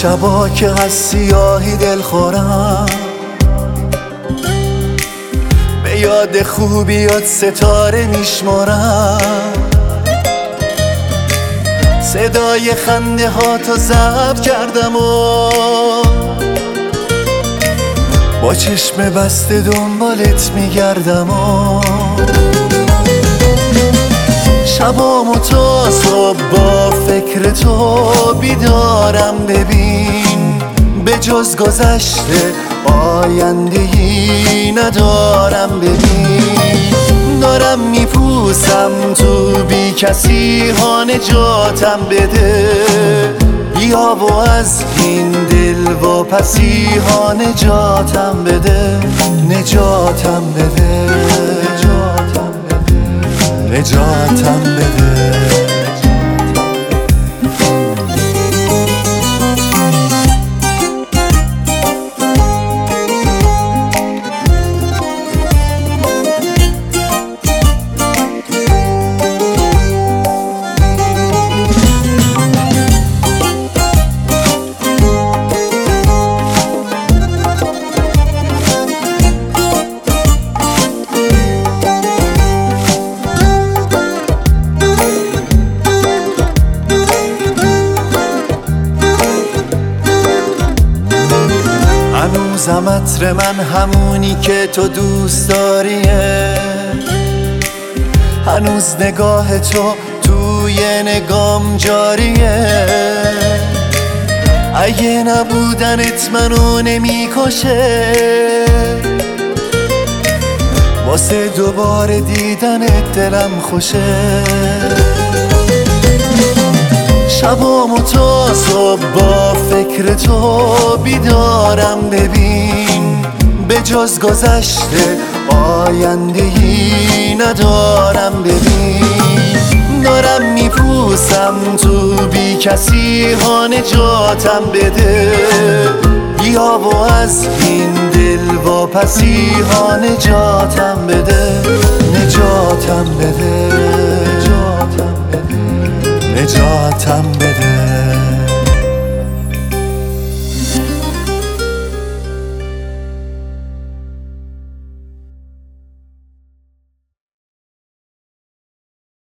شبا که از سیاهی دل خورم، به یاد خوبیات ستاره میشمارم. صدای خنده ها تو ضبط کردم و با چشم بسته دنبالت میگردم و شبامو تا صبح با فکر تو بیدارم. ببین به جز گذشته آینده‌ای ندارم. ببین دارم میپوسم تو بی کسی ها، نجاتم بده. بیا و از این دل و پسی ها نجاتم بده. نجاتم بده، نجاتم بده. هنوزم عطر من همونی که تو دوست داریه، هنوز نگاه تو توی نگام جاریه. اگه نبودنت منو نمیکشه، واسه دوباره دیدنت دلم خوشه. شبامو تا صبح با فکر تو بیدارم. ببین به جز گذشته آینده‌ای ندارم. ببین دارم میپوسم تو بی کسی ها، نجاتم بده. بیا و از این دل و پسی ها نجاتم بده. نجاتم بده، نجاتم بده.